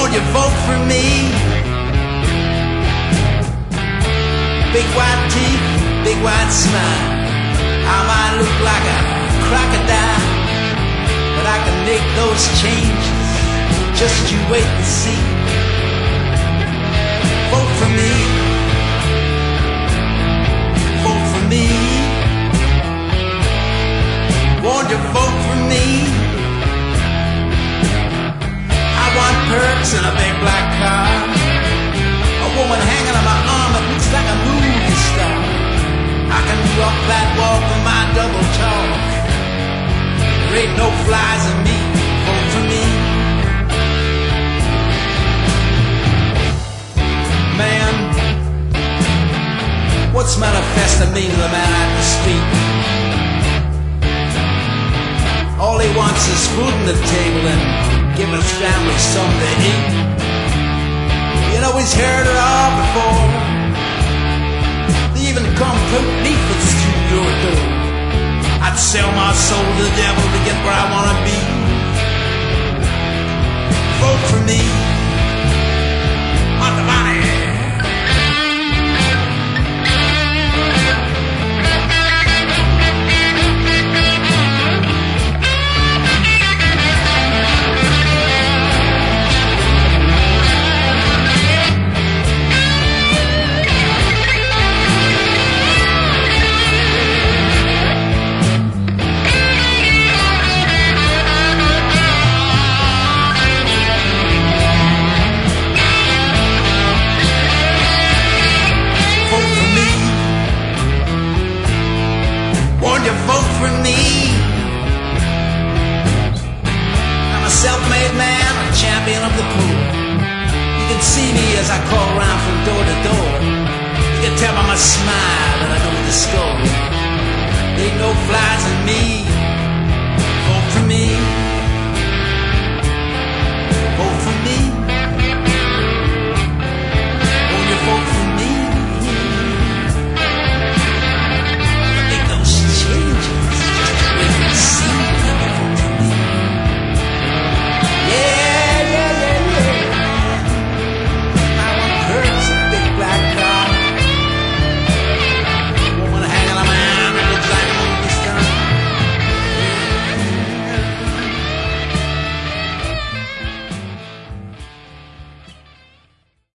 Won't you vote for me? Big white teeth, big white smile. I might look like a crocodile, but I can make those changes. Just you wait and see. Vote for me. Vote for me. Won't you vote for me? I want perks in a big black car, a woman hanging on my arm that looks like a movie star. I can walk that walk with my double talk. There ain't no flies in me. Vote for me. Man, what's manifest to mean to the man at the street? All he wants is food on the table and giving his family something to eat. You know he's heard it all before. They even come put leaflets through your door. I'd sell my soul to the devil to get where I wanna be. Vote for me. Want the money? You vote for me. I'm a self-made man, a champion of the poor. You can see me as I call around from door to door. You can tell by my smile that I know the score. Ain't no flies in me.